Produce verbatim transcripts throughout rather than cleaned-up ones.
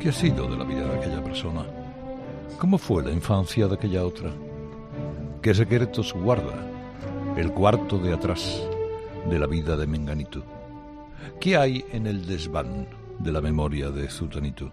¿Qué ha sido de la vida de aquella persona? ¿Cómo fue la infancia de aquella otra? ¿Qué secretos guarda el cuarto de atrás de la vida de Menganito? ¿Qué hay en el desván de la memoria de Zutanito?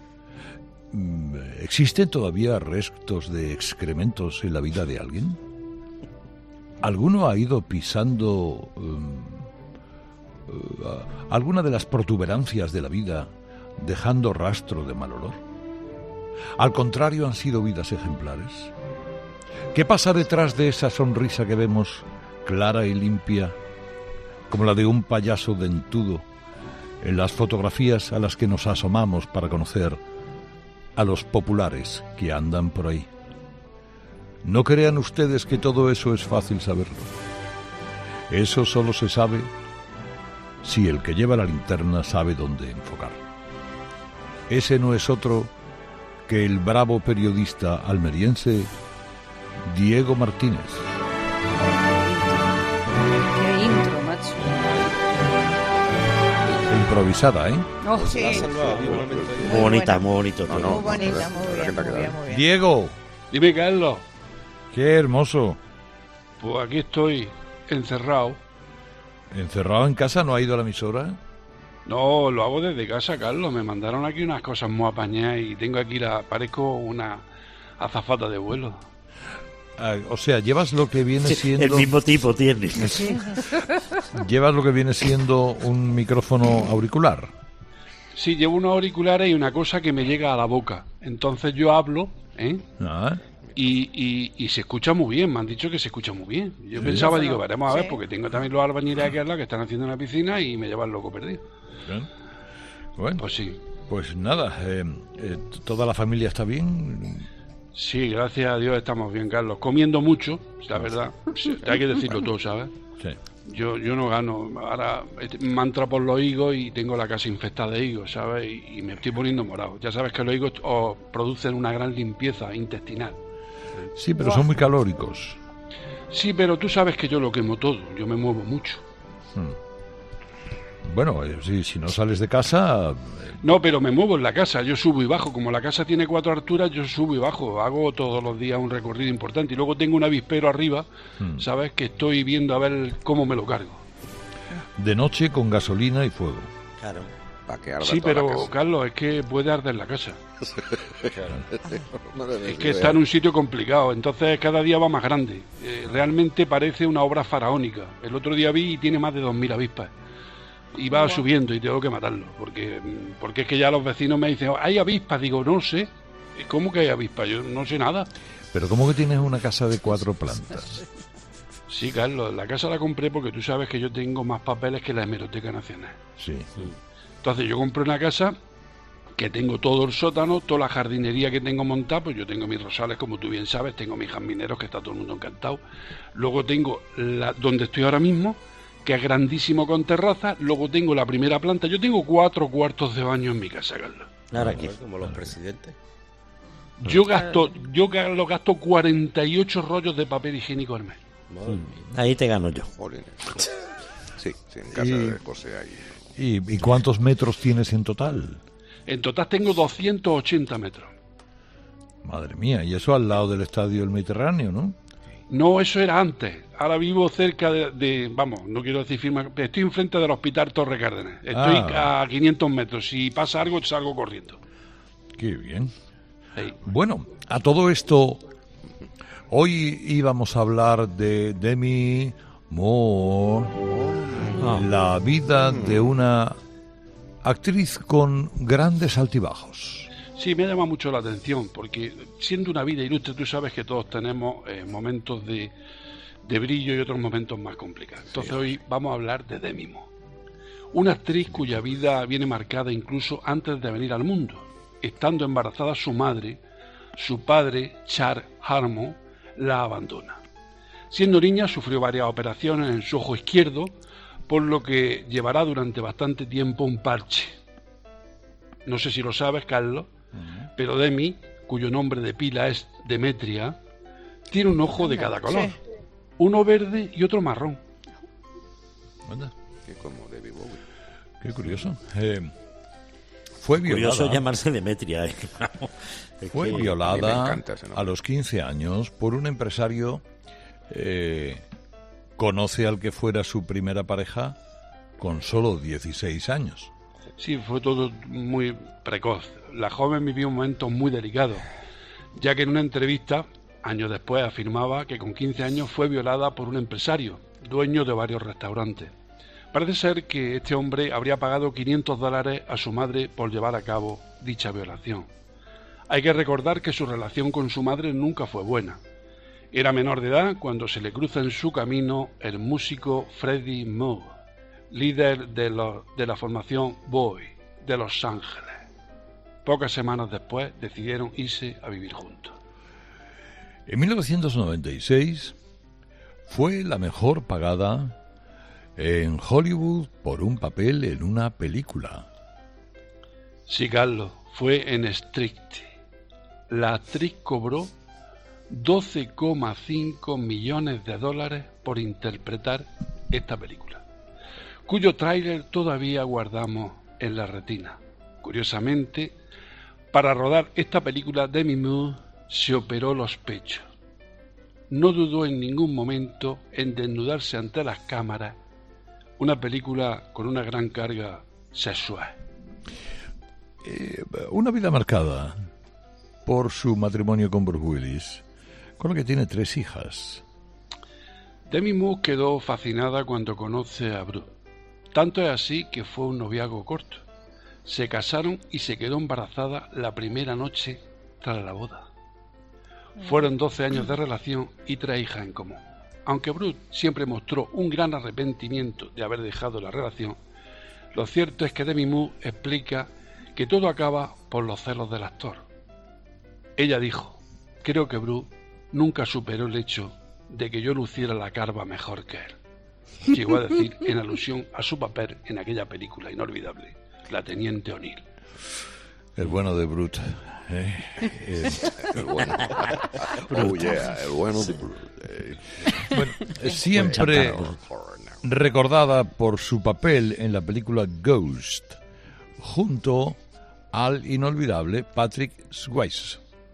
¿Existen todavía restos de excrementos en la vida de alguien? ¿Alguno ha ido pisando um, uh, alguna de las protuberancias de la vida, dejando rastro de mal olor? Al contrario, han sido vidas ejemplares. ¿Qué pasa detrás de esa sonrisa que vemos clara y limpia, como la de un payaso dentudo, en las fotografías a las que nos asomamos para conocer a los populares que andan por ahí? No crean ustedes que todo eso es fácil saberlo. Eso solo se sabe si el que lleva la linterna sabe dónde enfocar. Ese no es otro que el bravo periodista almeriense Diego Martínez. Qué intro, macho. Improvisada, ¿eh? Oh, sí. Muy bonita, muy bonito. Muy No, bonita, muy bien, muy bien, muy bien. Diego, Dime, Carlos. qué hermoso. Pues aquí estoy, encerrado. ¿Encerrado en casa? ¿No ha ido a la emisora? No, lo hago desde casa, Carlos. Me mandaron aquí unas cosas muy apañadas y tengo aquí la... parezco una azafata de vuelo. Ah, o sea, llevas lo que viene Sí, siendo... el mismo tipo tiene. Llevas lo que viene siendo un micrófono auricular. Sí, llevo unos auriculares y una cosa que me llega a la boca. Entonces yo hablo, ¿eh? Ah, Y, y, y se escucha muy bien, me han dicho que se escucha muy bien. Yo Sí. pensaba, digo, veremos a ver, Sí. porque tengo también los albañiles aquí al lado que están haciendo una piscina y me llevan loco perdido. bien. Bueno, Pues sí, pues nada, eh, eh, ¿toda la familia está bien? sí, gracias a Dios estamos bien, Carlos. Comiendo mucho, la verdad, sí, hay que decirlo todo, ¿sabes? Sí. Yo yo no gano, ahora me entra por los higos y tengo la casa infestada de higos, ¿sabes? Y, y me estoy poniendo morado. Ya sabes que los higos os producen una gran limpieza intestinal. Sí, pero son muy calóricos. Sí, pero tú sabes que yo lo quemo todo, yo me muevo mucho. Bueno, eh, sí, si no sales de casa... eh, No, pero me muevo en la casa, yo subo y bajo. Como la casa tiene cuatro alturas, yo subo y bajo. Hago todos los días un recorrido importante. Y luego tengo un avispero arriba, ¿sabes? Que estoy viendo a ver cómo me lo cargo. de noche con gasolina y fuego. Claro. Para que arda Sí, toda la pero casa. Carlos, es que puede arder la casa. No le des Es que idea. está en un sitio complicado, entonces cada día va más grande. Eh, realmente parece una obra faraónica. El otro día vi y tiene más de dos mil avispas. Y va subiendo y tengo que matarlo, porque porque es que ya los vecinos me dicen, ¿hay avispas? Digo, no sé. ¿Cómo que hay avispas? Yo no sé nada. Pero ¿cómo que tienes una casa de cuatro plantas? Sí, Carlos, la casa la compré porque tú sabes que yo tengo más papeles que la Hemeroteca Nacional. Sí. Entonces yo compré una casa que tengo todo el sótano, toda la jardinería que tengo montada, pues yo tengo mis rosales, como tú bien sabes, tengo mis jazmineros, que está todo el mundo encantado. Luego tengo la, donde estoy ahora mismo, que es grandísimo con terraza. Luego tengo la primera planta. Yo tengo cuatro cuartos de baño en mi casa, Carlos. Ahora aquí. Como los presidentes. Yo gasto, yo Carlos, gasto cuarenta y ocho rollos de papel higiénico al mes. Madre mía, Ahí te gano yo. jolines. Sí, sí, en casa Y- de José ahí. ¿Y, y cuántos metros tienes en total? En total tengo doscientos ochenta metros. Madre mía, y eso al lado del estadio del Mediterráneo, ¿no? No, eso era antes. Ahora vivo cerca de, de- vamos, no quiero decir firma, pero estoy enfrente del Hospital Torre Cárdenas. Estoy Ah. a quinientos metros. Si pasa algo, salgo corriendo. Qué bien. Ahí. Bueno, a todo esto, hoy íbamos a hablar de Demi Moore, la vida de una actriz con grandes altibajos. Sí, me llama mucho la atención, porque siendo una vida ilustre, tú sabes que todos tenemos eh, momentos de, de brillo y otros momentos más complicados. Entonces hoy vamos a hablar de Demi Moore, una actriz cuya vida viene marcada incluso antes de venir al mundo. Estando embarazada su madre, su padre, Charles Harmon, la abandona. Siendo niña sufrió varias operaciones en su ojo izquierdo, por lo que llevará durante bastante tiempo un parche. No sé si lo sabes, Carlos, pero Demi, cuyo nombre de pila es Demetria, tiene un ojo de cada color. Sí. Uno verde y otro marrón. Anda, Que como David Bowie. qué curioso. Eh, Fue violada. Curioso llamarse Demetria. ¿eh? Es Fue que- A mí violada me encanta ese nombre. a los quince años por un empresario. eh, conoce al que fuera su primera pareja con solo dieciséis años. Sí, fue todo muy precoz. La joven vivió un momento muy delicado, ya que en una entrevista, años después, afirmaba que con quince años fue violada por un empresario, dueño de varios restaurantes. Parece ser que este hombre habría pagado quinientos dólares a su madre por llevar a cabo dicha violación. Hay que recordar que su relación con su madre nunca fue buena. Era menor de edad cuando se le cruza en su camino el músico Freddie Moore, líder de, lo, de la formación Boy de Los Ángeles. Pocas semanas después decidieron irse a vivir juntos. En mil novecientos noventa y seis fue la mejor pagada en Hollywood por un papel en una película. Sí, Carlos, fue en Strict. La actriz cobró doce coma cinco millones de dólares por interpretar esta película, cuyo tráiler todavía guardamos en la retina. Curiosamente, para rodar esta película, Demi Moore se operó los pechos. No dudó en ningún momento en desnudarse ante las cámaras, una película con una gran carga sexual. Eh, una vida marcada por su matrimonio con Bruce Willis, con lo que tiene tres hijas. Demi Moore quedó fascinada cuando conoce a Bruce. Tanto es así que fue un noviazgo corto. Se casaron y se quedó embarazada la primera noche tras la boda. Fueron doce años de relación y tres hijas en común. Aunque Bruce siempre mostró un gran arrepentimiento de haber dejado la relación, lo cierto es que Demi Moore explica que todo acaba por los celos del actor. Ella dijo: creo que Bruce nunca superó el hecho de que yo luciera la carva mejor que él. Llegó a decir en alusión a su papel en aquella película inolvidable, La Teniente O'Neill. El bueno de Brute. ¿eh? Eh, El bueno. Oh, yeah, el bueno de Bruce. Eh, bueno, siempre recordada por su papel en la película Ghost, junto al inolvidable Patrick Swayze.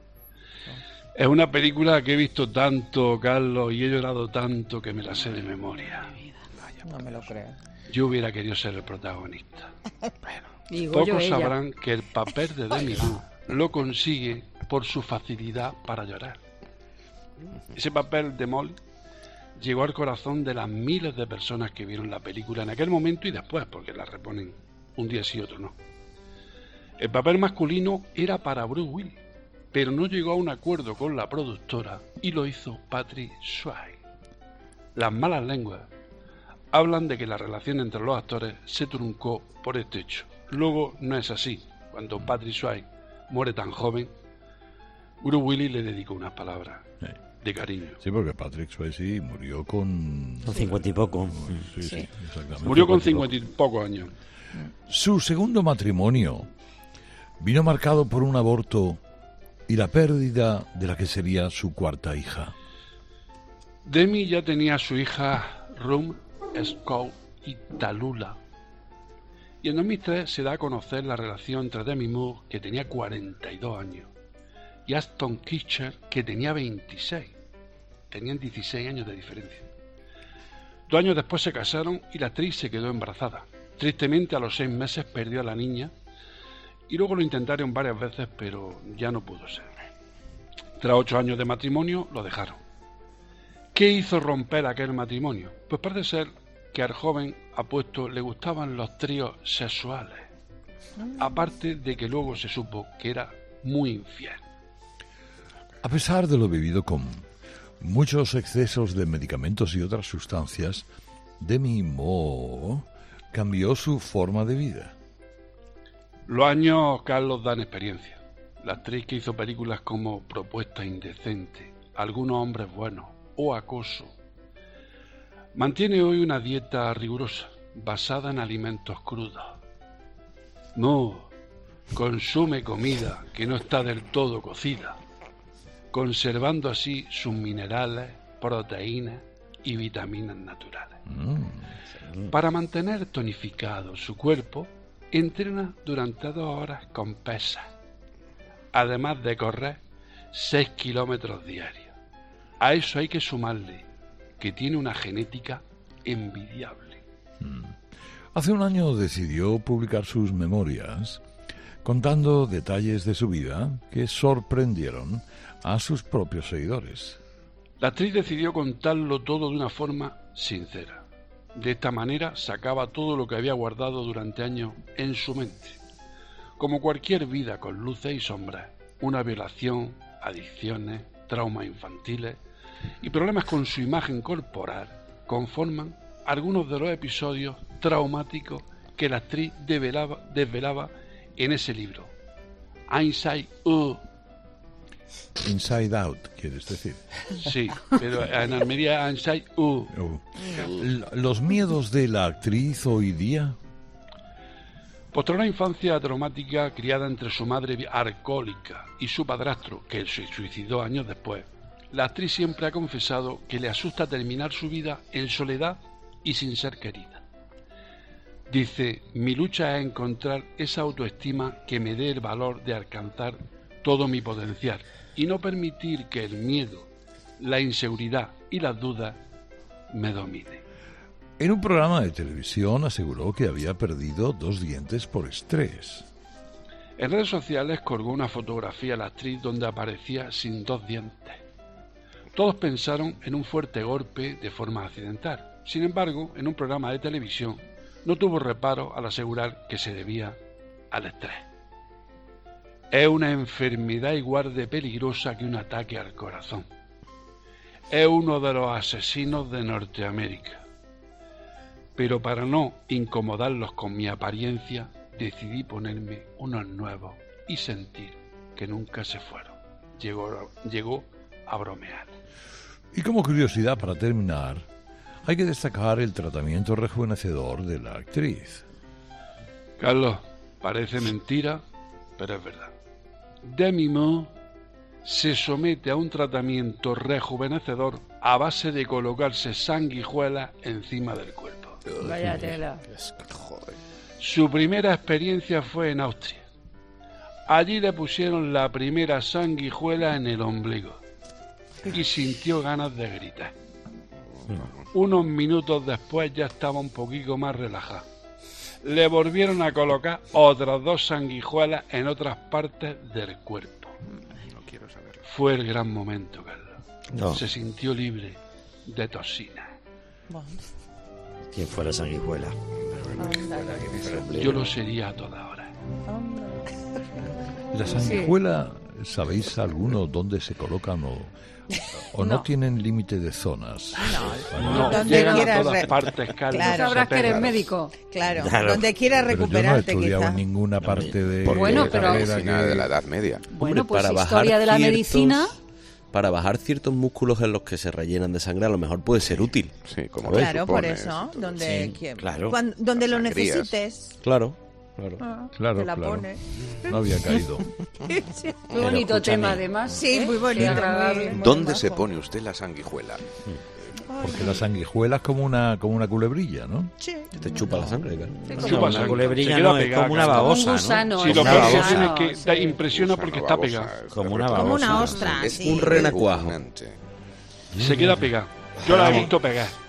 Es una película que he visto tanto, Carlos, y he llorado tanto que me la sé de memoria. No me lo creo. Yo hubiera querido ser el protagonista. Digo yo, Pocos ella. sabrán que el papel de Demi Moore lo consigue por su facilidad para llorar. Ese papel de Molly llegó al corazón de las miles de personas que vieron la película en aquel momento y después, porque la reponen un día sí y otro no. El papel masculino era para Bruce Willis, pero no llegó a un acuerdo con la productora y lo hizo Patrick Swayze. Las malas lenguas hablan de que la relación entre los actores se truncó por este hecho. Luego no es así. Cuando Patrick Swayze muere tan joven, Bruce Willis le dedicó unas palabras Sí. de cariño. Sí, porque Patrick Swayze murió con... Con cincuenta y poco. Sí, sí, Sí. exactamente. Murió con cincuenta y pocos años. Su segundo matrimonio vino marcado por un aborto y la pérdida de la que sería su cuarta hija. Demi ya tenía a su hija Rum, Scout y Tallulah. Y en dos mil tres se da a conocer la relación entre Demi Moore, que tenía cuarenta y dos años, y Ashton Kutcher, que tenía veintiséis. Tenían dieciséis años de diferencia. Dos años después se casaron y la actriz se quedó embarazada. Tristemente, a los seis meses perdió a la niña y luego lo intentaron varias veces, pero ya no pudo ser. Tras ocho años de matrimonio, lo dejaron. ¿Qué hizo romper aquel matrimonio? Pues parece ser que al joven apuesto le gustaban los tríos sexuales, aparte de que luego se supo que era muy infiel. A pesar de lo vivido con muchos excesos de medicamentos y otras sustancias, Demi Moore cambió su forma de vida. Los años, Carlos, dan experiencia. La actriz que hizo películas como Propuesta Indecente, Algunos Hombres Buenos o Acoso, mantiene hoy una dieta rigurosa, basada en alimentos crudos. Moore consume comida que no está del todo cocida, conservando así sus minerales, proteínas y vitaminas naturales. Mm. Para mantener tonificado su cuerpo, entrena durante dos horas con pesas, además de correr seis kilómetros diarios. A eso hay que sumarle que tiene una genética envidiable. Hace un año decidió publicar sus memorias, contando detalles de su vida que sorprendieron a sus propios seguidores. La actriz decidió contarlo todo de una forma sincera. De esta manera sacaba todo lo que había guardado durante años en su mente. Como cualquier vida con luces y sombras, una violación, adicciones, traumas infantiles y problemas con su imagen corporal conforman algunos de los episodios traumáticos que la actriz desvelaba, desvelaba en ese libro. Inside Out. Inside Out, ¿quieres decir? Sí, pero en Almería Inside Out. Oh. ¿Los miedos de la actriz hoy día? Posterior a una infancia traumática criada entre su madre alcohólica y su padrastro, que se suicidó años después, la actriz siempre ha confesado que le asusta terminar su vida en soledad y sin ser querida. Dice, mi lucha es encontrar esa autoestima que me dé el valor de alcanzar todo mi potencial y no permitir que el miedo, la inseguridad y las dudas me dominen. En un programa de televisión aseguró que había perdido dos dientes por estrés. En redes sociales colgó una fotografía a la actriz donde aparecía sin dos dientes. Todos pensaron en un fuerte golpe de forma accidental. Sin embargo, en un programa de televisión no tuvo reparo al asegurar que se debía al estrés. Es una enfermedad igual de peligrosa que un ataque al corazón. Es uno de los asesinos de Norteamérica. Pero para no incomodarlos con mi apariencia, decidí ponerme unos nuevos y sentir que nunca se fueron. Llegó, llegó a bromear. Y como curiosidad para terminar, hay que destacar el tratamiento rejuvenecedor de la actriz. Carlos, parece mentira, pero es verdad. Demi Moore se somete a un tratamiento rejuvenecedor a base de colocarse sanguijuelas encima del cuerpo. Vaya tela. Su primera experiencia fue en Austria. Allí le pusieron la primera sanguijuela en el ombligo y sintió ganas de gritar. Unos minutos después ya estaba un poquito más relajado. Le volvieron a colocar otras dos sanguijuelas en otras partes del cuerpo. No quiero saberlo. Fue el gran momento, Carlos. No. Se sintió libre de toxinas. Bueno, ¿Quién fue la sanguijuela? Yo lo sería a toda hora. ¿La sanguijuela, sabéis alguno dónde se colocan o, o no. no tienen límite de zonas? No, No, donde llegan a quieras todas re- partes, Carlos. Claro. se Sabrás que eres pegan. médico. Claro, Claro. donde quieras Pero yo no he recuperarte, estudiado quizá. en ninguna parte de Porque Bueno, la pero- carrera medicina que- de la Edad Media. Bueno, pues para bajar historia de la ciertos- medicina. Para bajar ciertos músculos en los que se rellenan de sangre, a lo mejor puede ser útil. Sí, como Claro, se por supone, eso, todo. donde, Sí, que- claro. cuan- donde lo Las sangrías. necesites, Claro, claro. ah, Claro, te la claro. pones. No había caído. Qué Pero bonito escúchame. tema, además. Sí, ¿eh? muy bonito, Qué agradable. muy- muy ¿Dónde majo. se pone usted la sanguijuela? Porque la sanguijuela es como una, como una culebrilla, ¿no? Sí. Te chupa la sangre, claro. Sí, No, como- Chupa una sangre. culebrilla Se queda no, es pegada, como una Carlos. Como un babosa, gusano. ¿no? Sí, lo Una que pasa babosa. es que da Sí. impresiona Gusano, porque está babosa, pegado. es Como de una repente. Como una babosa. ostra, Es sí. Un renacuajo. repugnante. Se queda pegado. Yo la he visto pegar.